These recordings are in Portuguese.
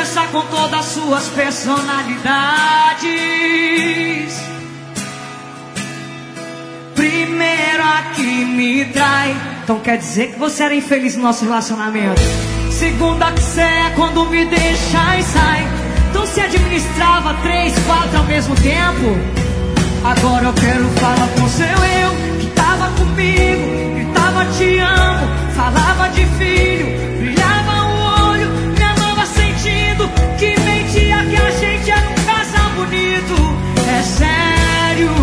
conversar com todas as suas personalidades. Primeiro a que me trai, então quer dizer que você era infeliz no nosso relacionamento. Segunda que cê é quando me deixa e sai, então se administrava 3, 4 ao mesmo tempo. Agora eu quero falar com seu eu, que tava comigo, gritava te amo, falava de filho, brilhava o olho, me amava sentindo, que mentia que a gente era um casal bonito. É sério,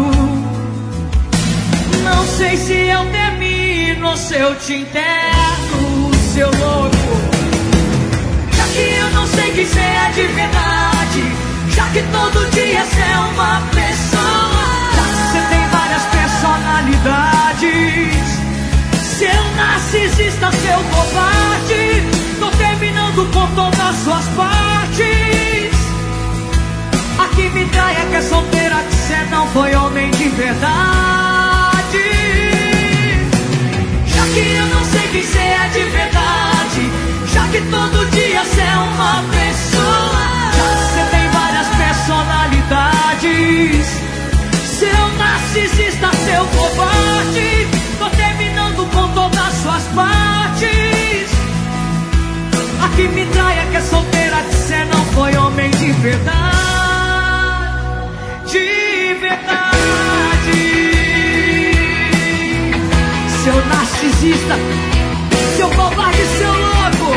não sei se eu termino ou se eu te enterro, seu louco. Já que eu não sei quem cê é de verdade, já que todo dia cê é uma pessoa, já que cê tem várias personalidades, seu narcisista, seu covarde, tô terminando com todas as suas partes. A que me trai é que é solteira, que cê não foi homem de verdade. Já que eu não sei quem cê é de verdade, já que todo dia cê é uma pessoa, já que cê tem várias personalidades, seu narcisista, seu covarde, tô terminando com todas as suas partes. A que me trai é que é solteira, que cê não foi homem de verdade. De verdade, seu narcisista, seu covarde, seu louco.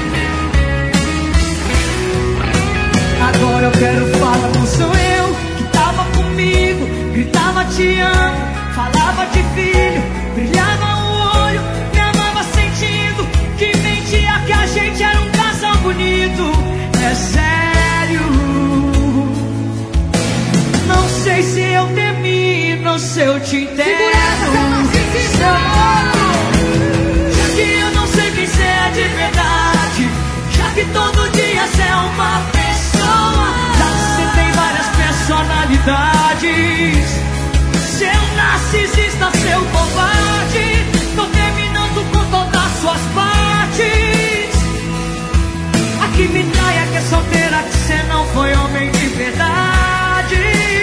Agora eu quero falar com seu eu, que tava comigo, gritava te amo, falava de filho, brilhava o olho, me amava sentindo, que mentia que a gente era um casal bonito. É sério, não sei se eu termino ou se eu te enterro. Já que eu não sei quem cê é de verdade, já que todo dia cê é uma pessoa, já que cê tem várias personalidades, seu narcisista, seu covarde, tô terminando com todas as suas partes. A que me trai é que é solteira, que cê não foi homem de verdade.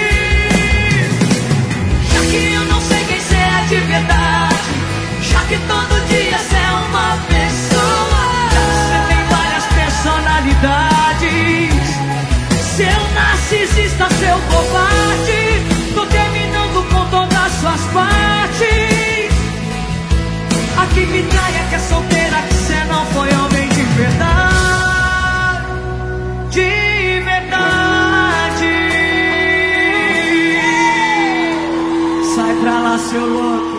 Já que eu não sei quem cê é de verdade, já que todo dia cê é uma pessoa, já que cê tem várias personalidades, seu narcisista, seu covarde, tô terminando com todas as suas partes. A que me trai é que é solteira, que cê não foi homem de verdade. De verdade. Sai pra lá, seu louco.